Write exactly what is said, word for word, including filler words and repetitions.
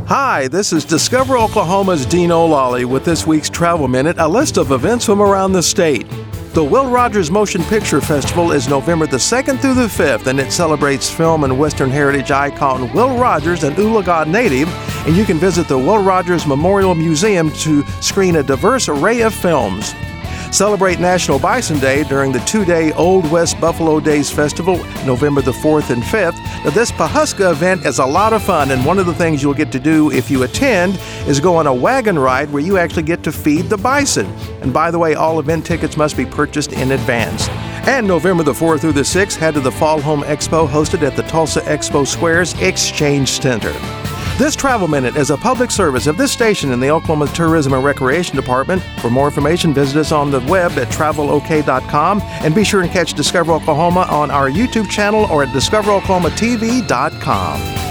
Hi, this is Discover Oklahoma's Dean O'Lally with this week's Travel Minute, a list of events from around the state. The Will Rogers Motion Picture Festival is November the second through the fifth, and it celebrates film and Western heritage icon Will Rogers, an Oologah native, and you can visit the Will Rogers Memorial Museum to screen a diverse array of films. Celebrate National Bison Day during the two-day Old West Buffalo Days Festival, November the fourth and fifth. Now, this Pawhuska event is a lot of fun, and one of the things you'll get to do if you attend is go on a wagon ride where you actually get to feed the bison. And by the way, all event tickets must be purchased in advance. And November the fourth through the sixth, head to the Fall Home Expo hosted at the Tulsa Expo Square's Exchange Center. This Travel Minute is a public service of this station in the Oklahoma Tourism and Recreation Department. For more information, visit us on the web at travel o k dot com, and be sure and catch Discover Oklahoma on our YouTube channel or at discover oklahoma t v dot com.